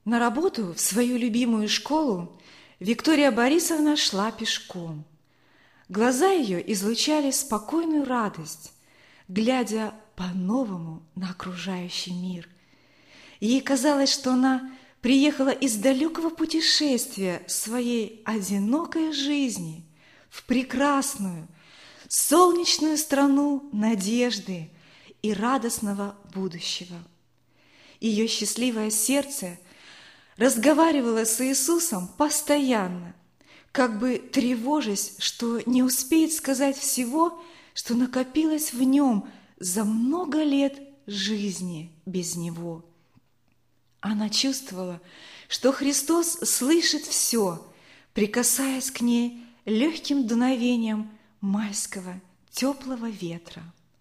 На работу в свою любимую школу Виктория Борисовна шла пешком. Глаза ее излучали спокойную радость, глядя по-новому на окружающий мир. Ей казалось, что она приехала из далекого путешествия своей одинокой жизни в прекрасную, солнечную страну надежды и радостного будущего. Ее счастливое сердце разговаривало с Иисусом постоянно, как бы тревожась, что не успеет сказать всего, что накопилось в нем за много лет жизни без Него. Она чувствовала, что Христос слышит все, прикасаясь к ней легким дуновением майского теплого ветра.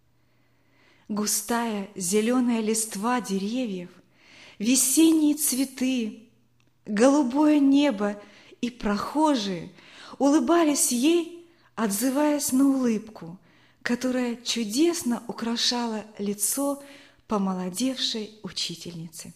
Густая зеленая листва деревьев, весенние цветы, голубое небо и прохожие улыбались ей, отзываясь на улыбку, которая чудесно украшала лицо помолодевшей учительницы.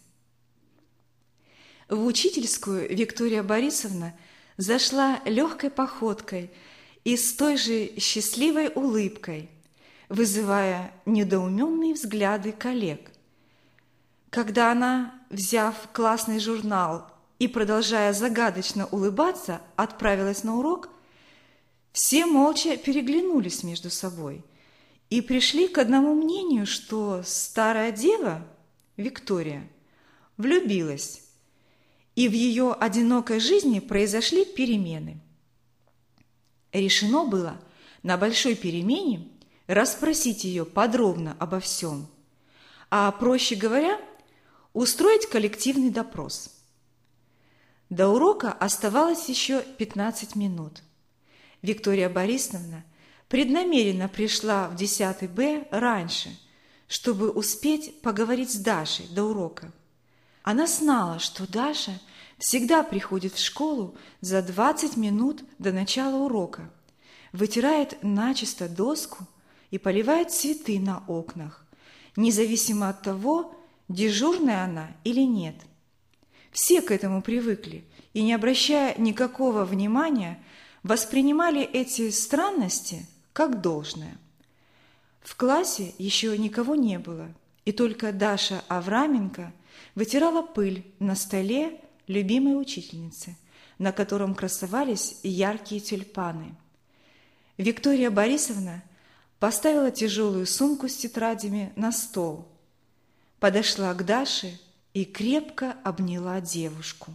В учительскую Виктория Борисовна зашла легкой походкой и с той же счастливой улыбкой, вызывая недоуменные взгляды коллег. Когда она, взяв классный журнал и продолжая загадочно улыбаться, отправилась на урок, все молча переглянулись между собой и пришли к одному мнению, что старая дева, Виктория, влюбилась, и в ее одинокой жизни произошли перемены. Решено было на большой перемене расспросить ее подробно обо всем, а, проще говоря, устроить коллективный допрос. До урока оставалось еще 15 минут. Виктория Борисовна преднамеренно пришла в 10 Б раньше, чтобы успеть поговорить с Дашей до урока. Она знала, что Даша всегда приходит в школу за 20 минут до начала урока, вытирает начисто доску и поливает цветы на окнах, независимо от того, дежурная она или нет. Все к этому привыкли и, не обращая никакого внимания, воспринимали эти странности как должное. В классе еще никого не было, и только Даша Авраменко вытирала пыль на столе любимой учительницы, на котором красовались яркие тюльпаны. Виктория Борисовна поставила тяжелую сумку с тетрадями на стол, подошла к Даше и крепко обняла девушку.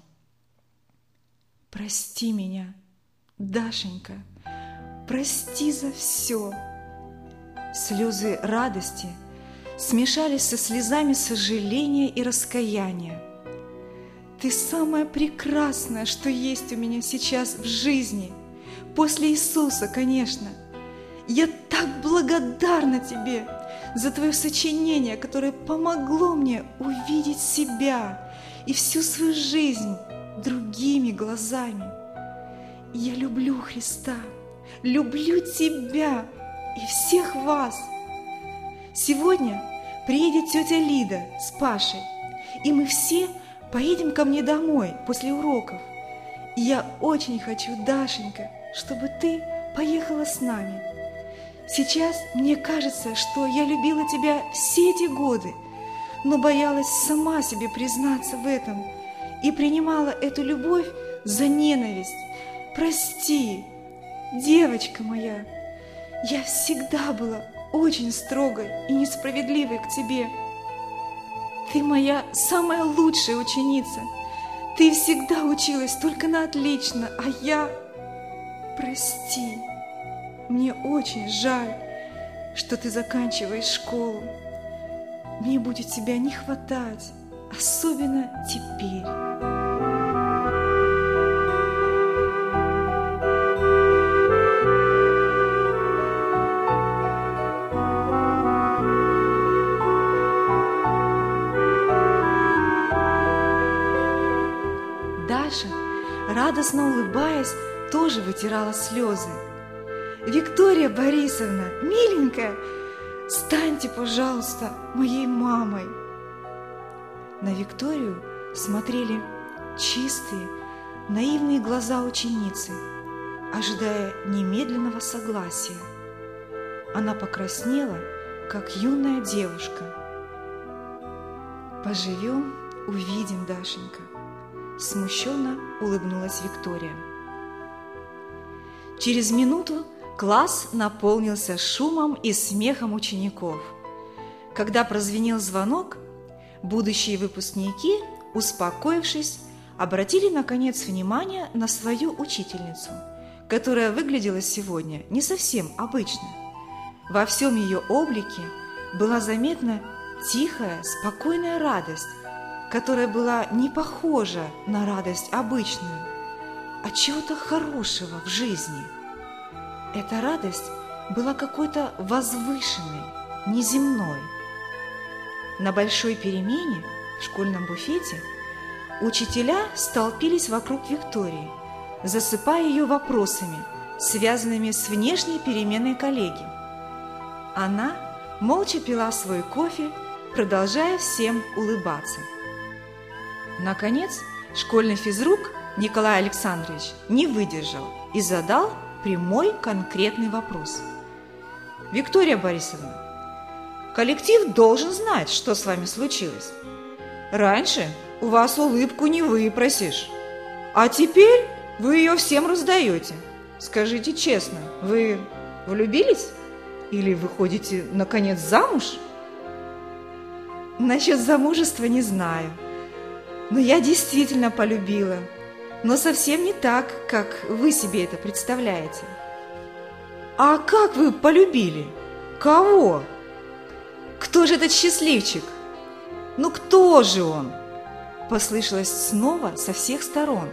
«Прости меня, Дашенька, прости за все!» Слезы радости смешались со слезами сожаления и раскаяния. «Ты самое прекрасное, что есть у меня сейчас в жизни, после Иисуса, конечно. Я так благодарна тебе за твое сочинение, которое помогло мне увидеть себя и всю свою жизнь другими глазами. Я люблю Христа, люблю тебя и всех вас. Сегодня приедет тетя Лида с Пашей, и мы все поедем ко мне домой после уроков. И я очень хочу, Дашенька, чтобы ты поехала с нами. Сейчас мне кажется, что я любила тебя все эти годы, но боялась сама себе признаться в этом и принимала эту любовь за ненависть. Прости, девочка моя, я всегда была очень строгой и несправедливой к тебе. Ты моя самая лучшая ученица. Ты всегда училась только на отлично, а я... Прости, мне очень жаль, что ты заканчиваешь школу. Мне будет тебя не хватать, особенно теперь. Даша, радостно улыбаясь, тоже вытирала слезы. «Виктория Борисовна, миленькая, станьте, пожалуйста, моей мамой». На Викторию смотрели чистые, наивные глаза ученицы, ожидая немедленного согласия. Она покраснела, как юная девушка. «Поживем, увидим, Дашенька», – смущенно улыбнулась Виктория. Через минуту класс наполнился шумом и смехом учеников. Когда прозвенел звонок, будущие выпускники, успокоившись, обратили наконец внимание на свою учительницу, которая выглядела сегодня не совсем обычно. Во всем ее облике была заметна тихая, спокойная радость, которая была не похожа на радость обычную, а чего-то хорошего в жизни. Эта радость была какой-то возвышенной, неземной. На большой перемене в школьном буфете учителя столпились вокруг Виктории, засыпая ее вопросами, связанными с внешней переменой коллеги. Она молча пила свой кофе, продолжая всем улыбаться. Наконец, школьный физрук Николай Александрович не выдержал и задал прямой конкретный вопрос. «Виктория Борисовна, коллектив должен знать, что с вами случилось. Раньше у вас улыбку не выпросишь, а теперь вы ее всем раздаете. Скажите честно, вы влюбились? Или выходите, наконец, замуж?» «Насчет замужества не знаю, но я действительно полюбила, но совсем не так, как вы себе это представляете». «А как вы полюбили? Кого? Кто же этот счастливчик? Ну кто же он?» Послышалось снова со всех сторон.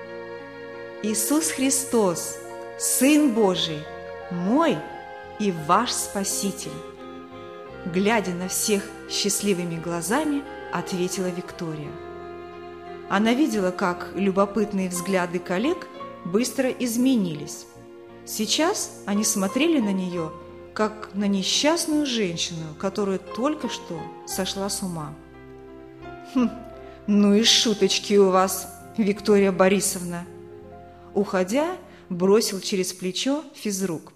«Иисус Христос, Сын Божий, мой и ваш Спаситель», глядя на всех счастливыми глазами, ответила Виктория. Она видела, как любопытные взгляды коллег быстро изменились. Сейчас они смотрели на нее, как на несчастную женщину, которая только что сошла с ума. «Ну и шуточки у вас, Виктория Борисовна!» Уходя, бросил через плечо физрук.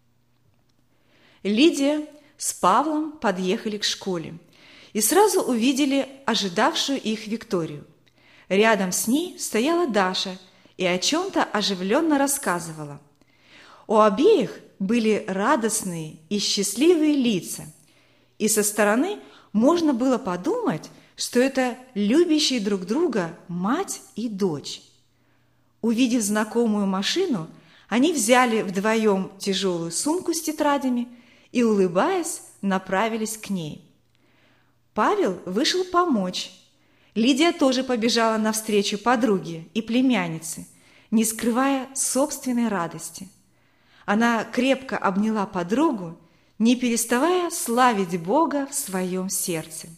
Лидия с Павлом подъехали к школе и сразу увидели ожидавшую их Викторию. Рядом с ней стояла Даша и о чем-то оживленно рассказывала. У обеих были радостные и счастливые лица, и со стороны можно было подумать, что это любящие друг друга мать и дочь. Увидев знакомую машину, они взяли вдвоем тяжелую сумку с тетрадями и, улыбаясь, направились к ней. Павел вышел помочь. Лидия тоже побежала навстречу подруге и племяннице, не скрывая собственной радости. Она крепко обняла подругу, не переставая славить Бога в своем сердце.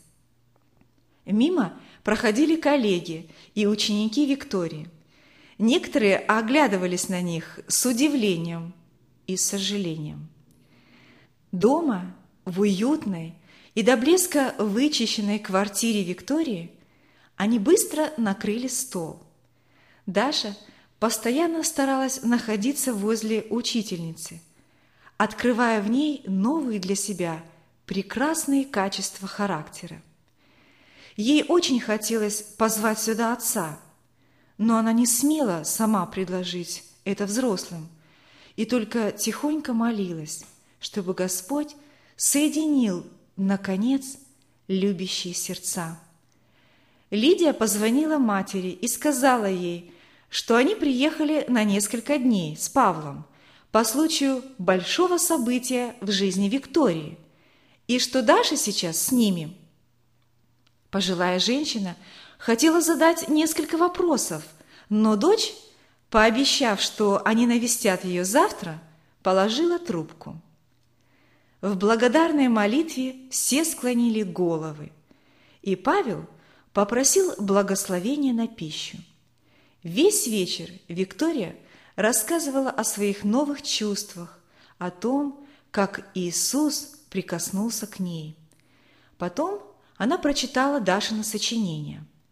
Мимо проходили коллеги и ученики Виктории. Некоторые оглядывались на них с удивлением и сожалением. Дома, в уютной и до блеска вычищенной квартире Виктории, они быстро накрыли стол. Даша постоянно старалась находиться возле учительницы, открывая в ней новые для себя прекрасные качества характера. Ей очень хотелось позвать сюда отца, но она не смела сама предложить это взрослым и только тихонько молилась, чтобы Господь соединил, наконец, любящие сердца. Лидия позвонила матери и сказала ей, что они приехали на несколько дней с Павлом по случаю большого события в жизни Виктории, и что Даша сейчас с ними. Пожилая женщина хотела задать несколько вопросов, но дочь, пообещав, что они навестят ее завтра, положила трубку. В благодарной молитве все склонили головы, и Павел попросил благословения на пищу. Весь вечер Виктория рассказывала о своих новых чувствах, о том, как Иисус прикоснулся к ней. Потом она прочитала Дашино сочинение.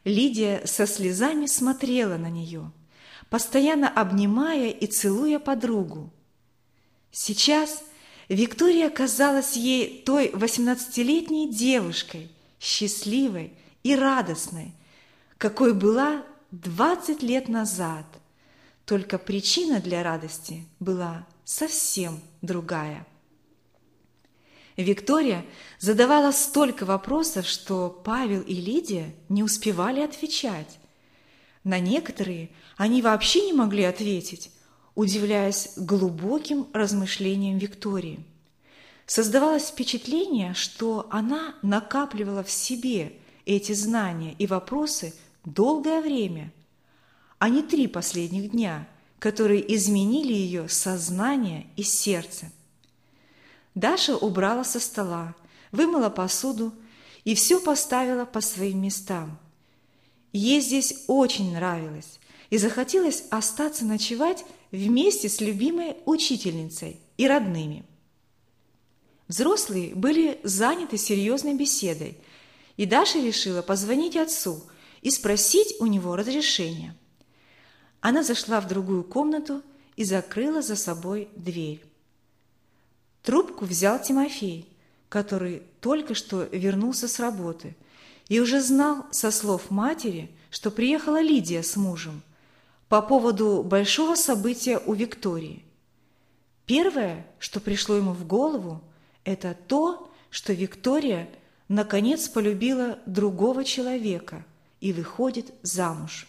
Лидия со слезами смотрела на нее, постоянно обнимая и целуя подругу. Сейчас Виктория казалась ей той 18-летней девушкой, счастливой и радостной, какой была 20 лет назад. Только причина для радости была совсем другая. Виктория задавала столько вопросов, что Павел и Лидия не успевали отвечать. На некоторые они вообще не могли ответить, удивляясь глубоким размышлениям Виктории. Создавалось впечатление, что она накапливала в себе эти знания и вопросы долгое время, а не 3 последних дня, которые изменили ее сознание и сердце. Даша убрала со стола, вымыла посуду и все поставила по своим местам. Ей здесь очень нравилось, и захотелось остаться ночевать вместе с любимой учительницей и родными. Взрослые были заняты серьезной беседой, и Даша решила позвонить отцу и спросить у него разрешения. Она зашла в другую комнату и закрыла за собой дверь. Трубку взял Тимофей, который только что вернулся с работы и уже знал со слов матери, что приехала Лидия с мужем по поводу большого события у Виктории. Первое, что пришло ему в голову, это то, что Виктория наконец полюбила другого человека и выходит замуж.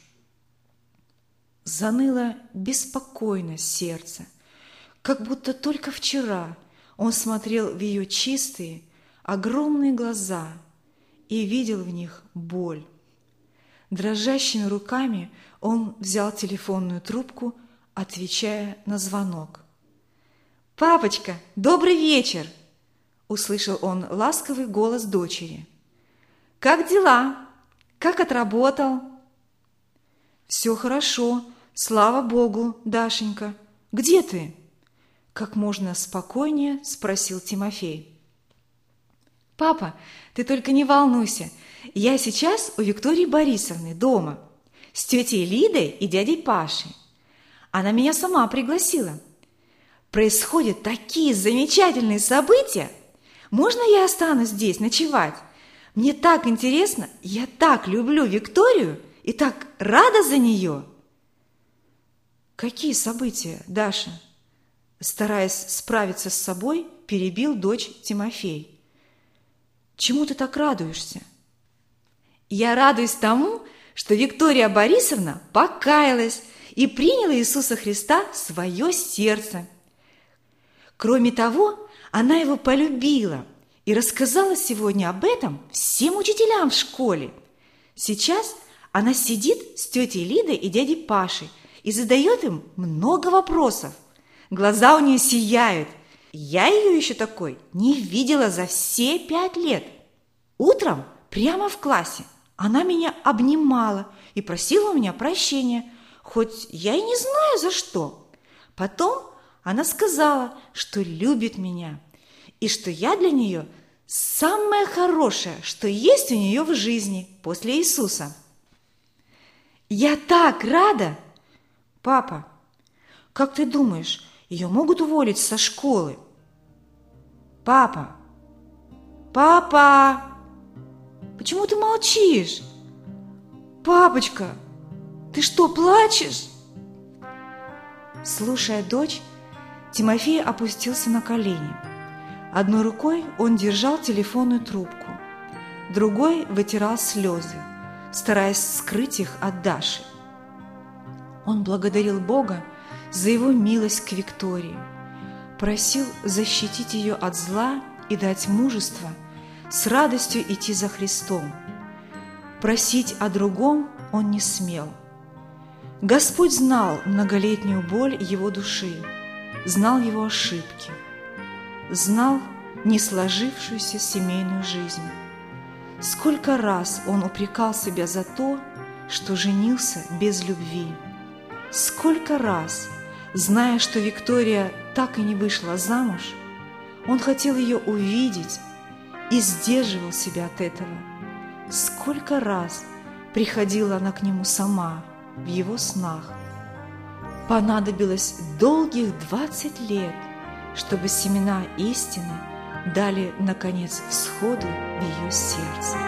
Заныло беспокойно сердце, как будто только вчера он смотрел в ее чистые, огромные глаза и видел в них боль. Дрожащими руками он взял телефонную трубку, отвечая на звонок. «Папочка, добрый вечер!» – услышал он ласковый голос дочери. «Как дела? Как отработал?» «Все хорошо, слава Богу, Дашенька. Где ты?» Как можно спокойнее спросил Тимофей. «Папа, ты только не волнуйся. Я сейчас у Виктории Борисовны дома с тетей Лидой и дядей Пашей. Она меня сама пригласила. Происходят такие замечательные события. Можно я останусь здесь ночевать? Мне так интересно, я так люблю Викторию и так рада за нее». «Какие события, Даша?» Стараясь справиться с собой, перебил дочь Тимофей. «Чему ты так радуешься?» «Я радуюсь тому, что Виктория Борисовна покаялась и приняла Иисуса Христа в свое сердце. Кроме того, она его полюбила и рассказала сегодня об этом всем учителям в школе. Сейчас она сидит с тетей Лидой и дядей Пашей и задает им много вопросов. Глаза у нее сияют. Я ее еще такой не видела за все 5 лет. Утром прямо в классе она меня обнимала и просила у меня прощения, хоть я и не знаю за что. Потом она сказала, что любит меня и что я для нее самое хорошее, что есть у нее в жизни после Иисуса. Я так рада! Папа, как ты думаешь, ее могут уволить со школы? Папа! Папа! Почему ты молчишь? Папочка, ты что, плачешь? Слушая дочь, Тимофей опустился на колени. Одной рукой он держал телефонную трубку, другой вытирал слезы, стараясь скрыть их от Даши. Он благодарил Бога за его милость к Виктории, просил защитить ее от зла и дать мужество с радостью идти за Христом. Просить о другом он не смел. Господь знал многолетнюю боль его души, знал его ошибки, знал несложившуюся семейную жизнь. Сколько раз он упрекал себя за то, что женился без любви. Сколько раз, зная, что Виктория так и не вышла замуж, он хотел ее увидеть и сдерживал себя от этого. Сколько раз приходила она к нему сама в его снах. Понадобилось долгих 20 лет, чтобы семена истины дали, наконец, всходы в ее сердце.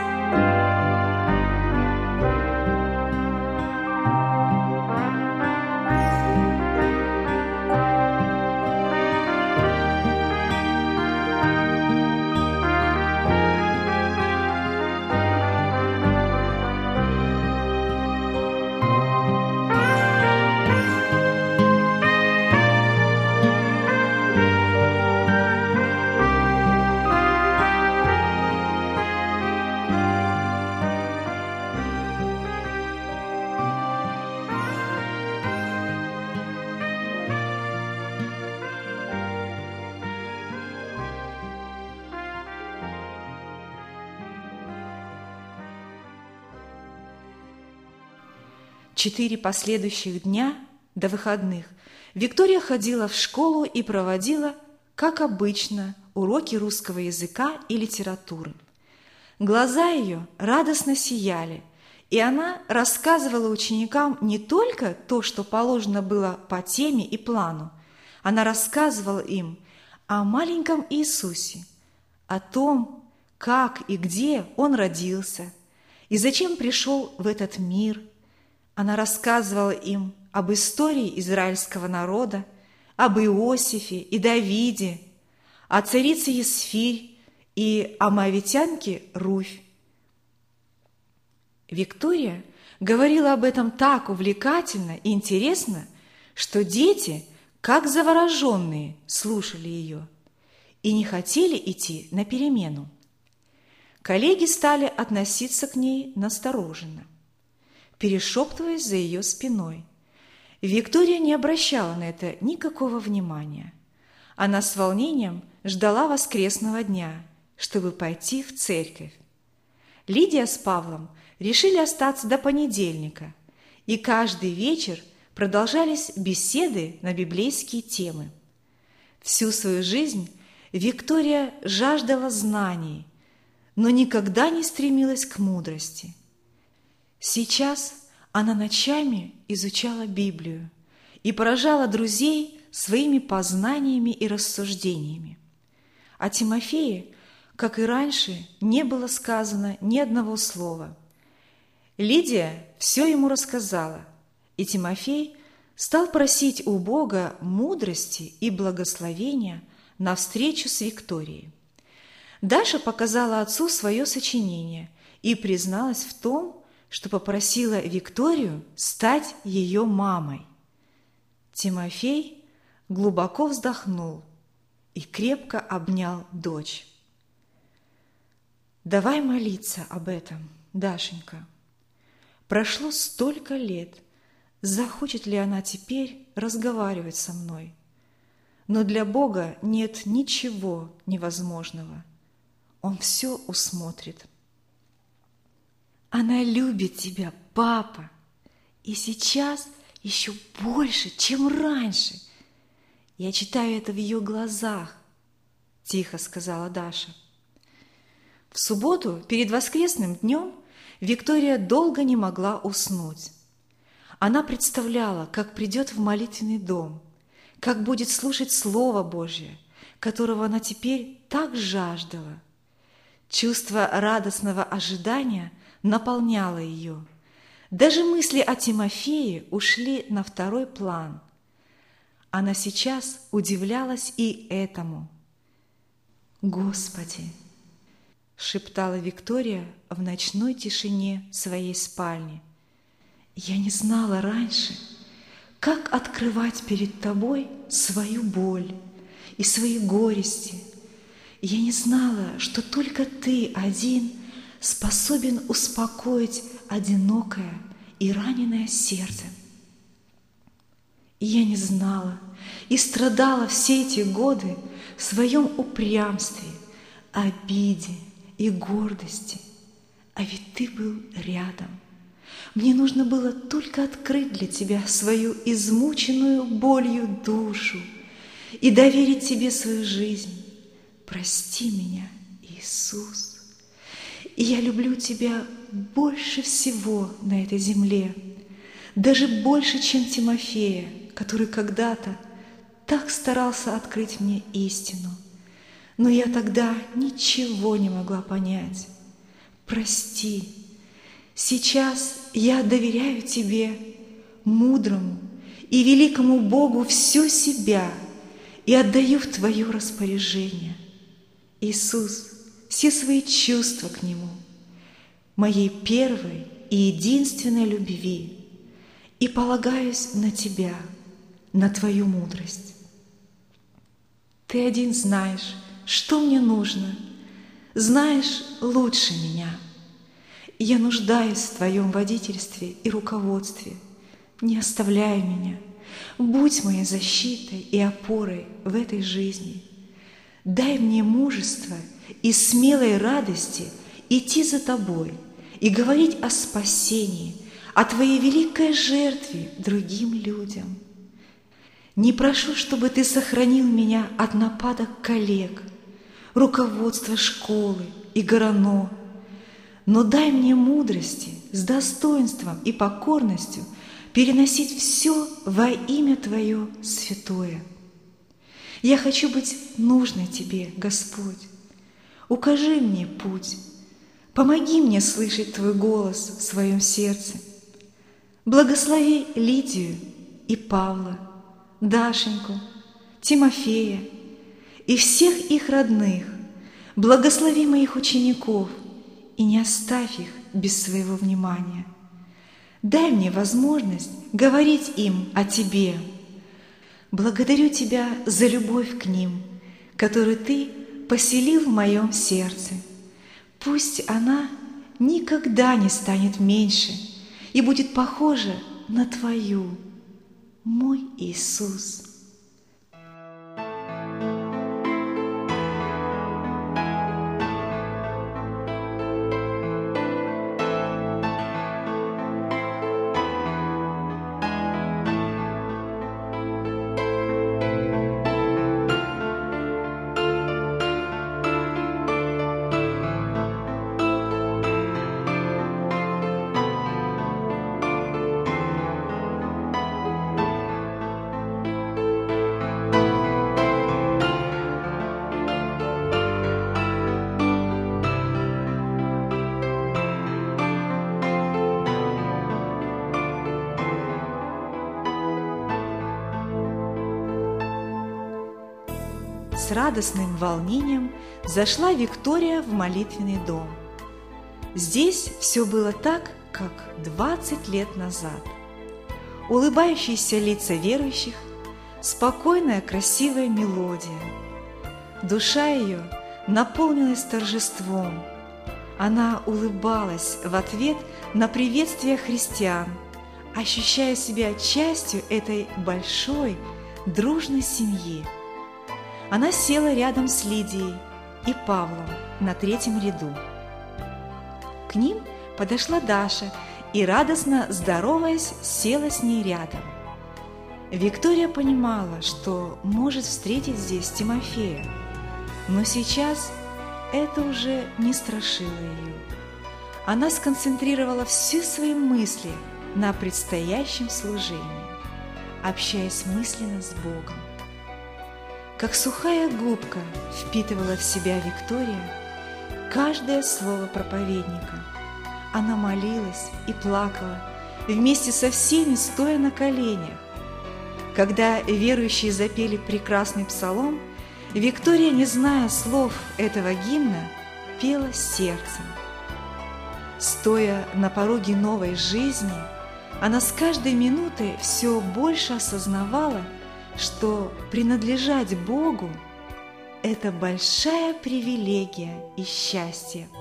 Четыре последующих дня до выходных Виктория ходила в школу и проводила, как обычно, уроки русского языка и литературы. Глаза ее радостно сияли, и она рассказывала ученикам не только то, что положено было по теме и плану, она рассказывала им о маленьком Иисусе, о том, как и где Он родился, и зачем пришел в этот мир. Она рассказывала им об истории израильского народа, об Иосифе и Давиде, о царице Есфирь и о моавитянке Руфь. Виктория говорила об этом так увлекательно и интересно, что дети, как завороженные, слушали ее и не хотели идти на перемену. Коллеги стали относиться к ней настороженно, перешептываясь за ее спиной. Виктория не обращала на это никакого внимания. Она с волнением ждала воскресного дня, чтобы пойти в церковь. Лидия с Павлом решили остаться до понедельника, и каждый вечер продолжались беседы на библейские темы. Всю свою жизнь Виктория жаждала знаний, но никогда не стремилась к мудрости. Сейчас она ночами изучала Библию и поражала друзей своими познаниями и рассуждениями. О Тимофее, как и раньше, не было сказано ни одного слова. Лидия все ему рассказала, и Тимофей стал просить у Бога мудрости и благословения на встречу с Викторией. Даша показала отцу свое сочинение и призналась в том, что попросила Викторию стать ее мамой. Тимофей глубоко вздохнул и крепко обнял дочь. «Давай молиться об этом, Дашенька. Прошло столько лет, захочет ли она теперь разговаривать со мной? Но для Бога нет ничего невозможного. Он все усмотрит». «Она любит тебя, папа, и сейчас еще больше, чем раньше. Я читаю это в ее глазах», – тихо сказала Даша. В субботу, перед воскресным днем, Виктория долго не могла уснуть. Она представляла, как придет в молитвенный дом, как будет слушать Слово Божье, которого она теперь так жаждала. Чувство радостного ожидания наполняло ее. Даже мысли о Тимофее ушли на второй план. Она сейчас удивлялась и этому. «Господи!» – шептала Виктория в ночной тишине своей спальни. «Я не знала раньше, как открывать перед Тобой свою боль и свои горести. Я не знала, что только Ты один способен успокоить одинокое и раненое сердце. И я не знала и страдала все эти годы в своем упрямстве, обиде и гордости. А ведь Ты был рядом. Мне нужно было только открыть для Тебя свою измученную болью душу и доверить Тебе свою жизнь. Прости меня, Иисус. И я люблю Тебя больше всего на этой земле, даже больше, чем Тимофея, который когда-то так старался открыть мне истину. Но я тогда ничего не могла понять. Прости, сейчас я доверяю Тебе, мудрому и великому Богу, всю себя и отдаю в Твое распоряжение. Иисус, все свои чувства к Нему, моей первой и единственной любви, и полагаюсь на Тебя, на Твою мудрость. Ты один знаешь, что мне нужно, знаешь лучше меня. Я нуждаюсь в Твоем водительстве и руководстве. Не оставляй меня, будь моей защитой и опорой в этой жизни. Дай мне мужество и смелой радости идти за Тобой и говорить о спасении, о Твоей великой жертве другим людям. Не прошу, чтобы Ты сохранил меня от нападок коллег, руководства школы и ГРАНО, но дай мне мудрости с достоинством и покорностью переносить все во имя Твое святое. Я хочу быть нужной Тебе, Господь. Укажи мне путь, помоги мне слышать Твой голос в своем сердце. Благослови Лидию и Павла, Дашеньку, Тимофея и всех их родных. Благослови моих учеников и не оставь их без своего внимания. Дай мне возможность говорить им о Тебе. Благодарю Тебя за любовь к ним, которую Ты поселил в моем сердце. Пусть она никогда не станет меньше и будет похожа на Твою, мой Иисус. С радостным волнением зашла Виктория в молитвенный дом. Здесь все было так, как 20 лет назад. Улыбающиеся лица верующих, спокойная красивая мелодия. Душа ее наполнилась торжеством. Она улыбалась в ответ на приветствие христиан, ощущая себя частью этой большой, дружной семьи. Она села рядом с Лидией и Павлом на третьем ряду. К ним подошла Даша и, радостно здороваясь, села с ней рядом. Виктория понимала, что может встретить здесь Тимофея, но сейчас это уже не страшило ее. Она сконцентрировала все свои мысли на предстоящем служении, общаясь мысленно с Богом. Как сухая губка впитывала в себя Виктория каждое слово проповедника. Она молилась и плакала, вместе со всеми стоя на коленях. Когда верующие запели прекрасный псалом, Виктория, не зная слов этого гимна, пела сердцем. Стоя на пороге новой жизни, она с каждой минутой все больше осознавала, что принадлежать Богу – это большая привилегия и счастье.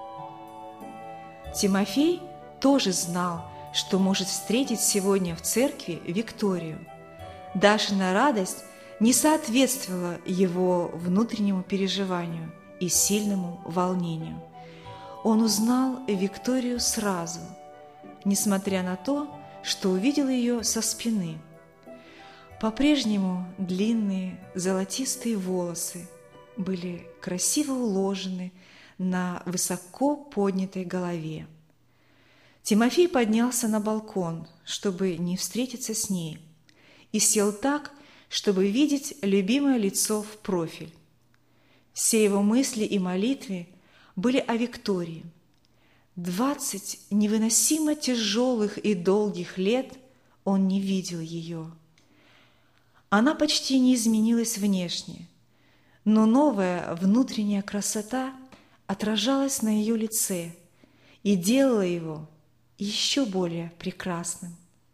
Тимофей тоже знал, что может встретить сегодня в церкви Викторию. Дашина радость не соответствовала его внутреннему переживанию и сильному волнению. Он узнал Викторию сразу, несмотря на то, что увидел ее со спины. По-прежнему длинные золотистые волосы были красиво уложены на высоко поднятой голове. Тимофей поднялся на балкон, чтобы не встретиться с ней, и сел так, чтобы видеть любимое лицо в профиль. Все его мысли и молитвы были о Виктории. 20 невыносимо тяжелых и долгих лет он не видел ее. Она почти не изменилась внешне, но новая внутренняя красота отражалась на ее лице и делала его еще более прекрасным.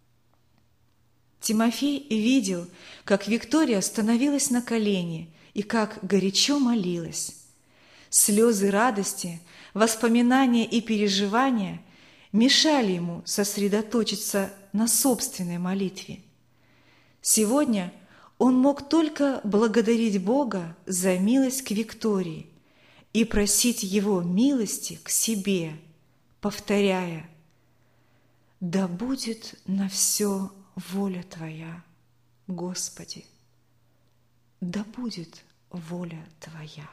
Тимофей видел, как Виктория становилась на колени и как горячо молилась. Слезы радости, воспоминания и переживания мешали ему сосредоточиться на собственной молитве. Сегодня он мог только благодарить Бога за милость к Виктории и просить Его милости к себе, повторяя: «Да будет на все воля Твоя, Господи, да будет воля Твоя».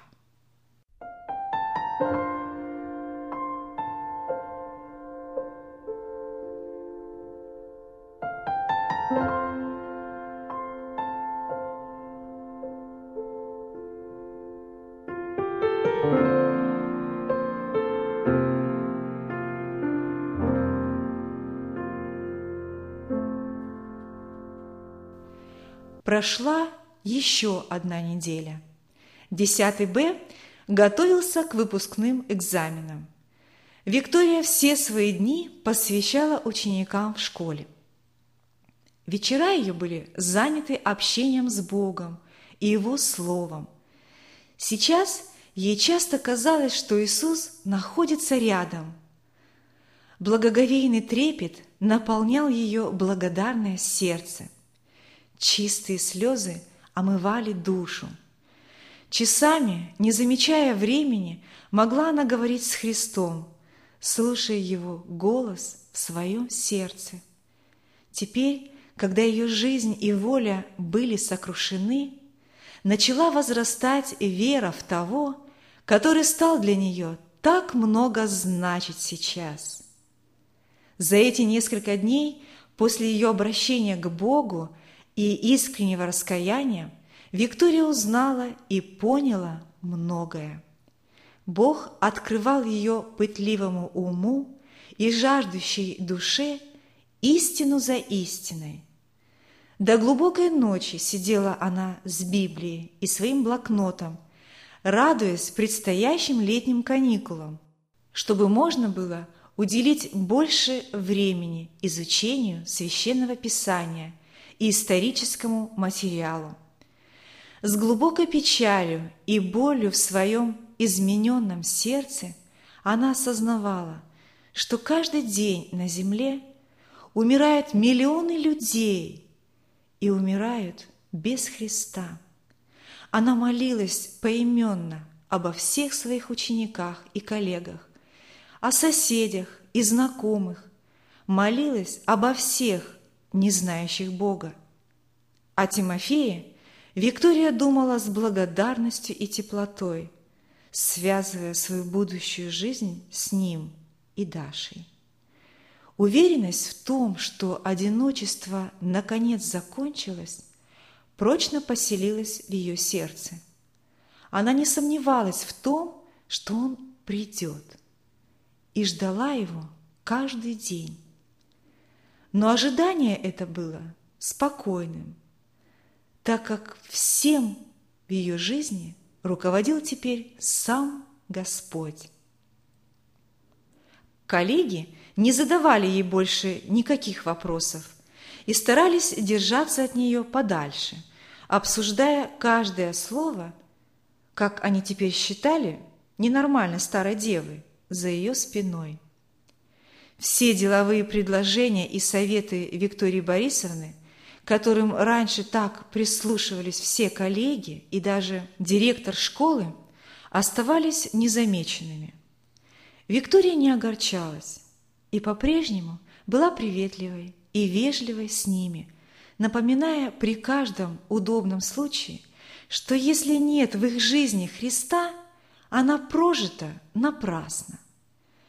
Прошла еще одна неделя. 10 Б готовился к выпускным экзаменам. Виктория все свои дни посвящала ученикам в школе. Вечера ее были заняты общением с Богом и Его Словом. Сейчас ей часто казалось, что Иисус находится рядом. Благоговейный трепет наполнял ее благодарное сердце. Чистые слезы омывали душу. Часами, не замечая времени, могла она говорить с Христом, слушая Его голос в своем сердце. Теперь, когда ее жизнь и воля были сокрушены, начала возрастать вера в того, который стал для нее так много значить сейчас. За эти несколько дней после ее обращения к Богу и искреннего раскаяния Виктория узнала и поняла многое. Бог открывал ее пытливому уму и жаждущей душе истину за истиной. До глубокой ночи сидела она с Библией и своим блокнотом, радуясь предстоящим летним каникулам, чтобы можно было уделить больше времени изучению Священного Писания и историческому материалу. С глубокой печалью и болью в своем измененном сердце она осознавала, что каждый день на земле умирают миллионы людей и умирают без Христа. Она молилась поименно обо всех своих учениках и коллегах, о соседях и знакомых, молилась обо всех, не знающих Бога. О Тимофее Виктория думала с благодарностью и теплотой, связывая свою будущую жизнь с ним и Дашей. Уверенность в том, что одиночество наконец закончилось, прочно поселилась в ее сердце. Она не сомневалась в том, что он придет, и ждала его каждый день. Но ожидание это было спокойным, так как всем в ее жизни руководил теперь сам Господь. Коллеги не задавали ей больше никаких вопросов и старались держаться от нее подальше, обсуждая каждое слово, как они теперь считали, ненормально старой девы за ее спиной. Все деловые предложения и советы Виктории Борисовны, к которым раньше так прислушивались все коллеги и даже директор школы, оставались незамеченными. Виктория не огорчалась и по-прежнему была приветливой и вежливой с ними, напоминая при каждом удобном случае, что если нет в их жизни Христа, она прожита напрасно.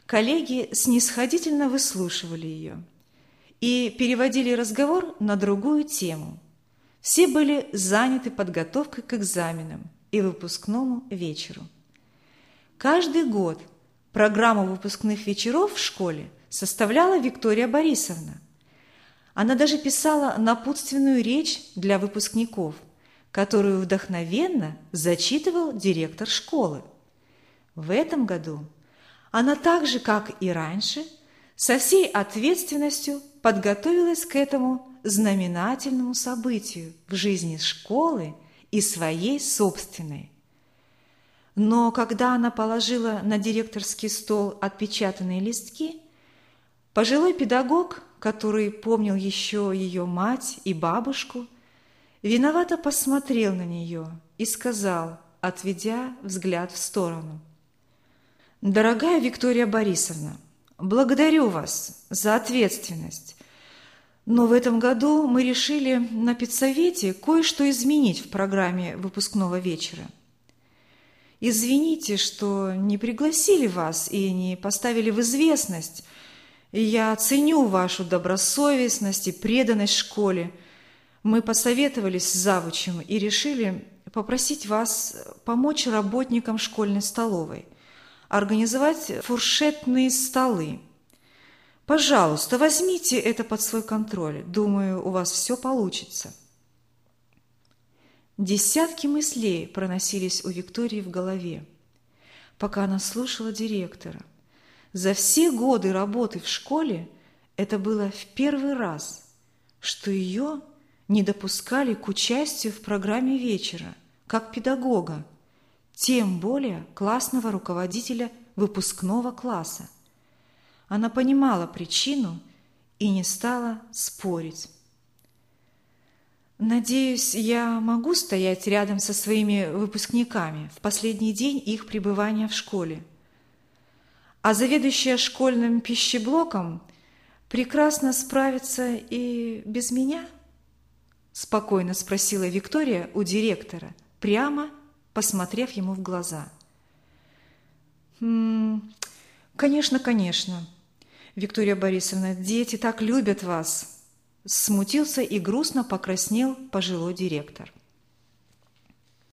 Коллеги снисходительно выслушивали ее и переводили разговор на другую тему. Все были заняты подготовкой к экзаменам и выпускному вечеру. Каждый год программу выпускных вечеров в школе составляла Виктория Борисовна. Она даже писала напутственную речь для выпускников, которую вдохновенно зачитывал директор школы. В этом году она так же, как и раньше, со всей ответственностью подготовилась к этому знаменательному событию в жизни школы и своей собственной. Но когда она положила на директорский стол отпечатанные листки, пожилой педагог, который помнил еще ее мать и бабушку, виновато посмотрел на нее и сказал, отведя взгляд в сторону: «Дорогая Виктория Борисовна, благодарю вас за ответственность, но в этом году мы решили на педсовете кое-что изменить в программе выпускного вечера. Извините, что не пригласили вас и не поставили в известность. Я ценю вашу добросовестность и преданность школе. Мы посоветовались с завучем и решили попросить вас помочь работникам школьной столовой организовать фуршетные столы. Пожалуйста, возьмите это под свой контроль. Думаю, у вас все получится». Десятки мыслей проносились у Виктории в голове, пока она слушала директора. За все годы работы в школе это было в первый раз, что ее не допускали к участию в программе вечера, как педагога, тем более классного руководителя выпускного класса. Она понимала причину и не стала спорить. «Надеюсь, я могу стоять рядом со своими выпускниками в последний день их пребывания в школе. А заведующая школьным пищеблоком прекрасно справится и без меня?» – спокойно спросила Виктория у директора, прямо посмотрев ему в глаза. «Конечно, конечно, Виктория Борисовна, дети так любят вас!» Смутился и грустно покраснел пожилой директор.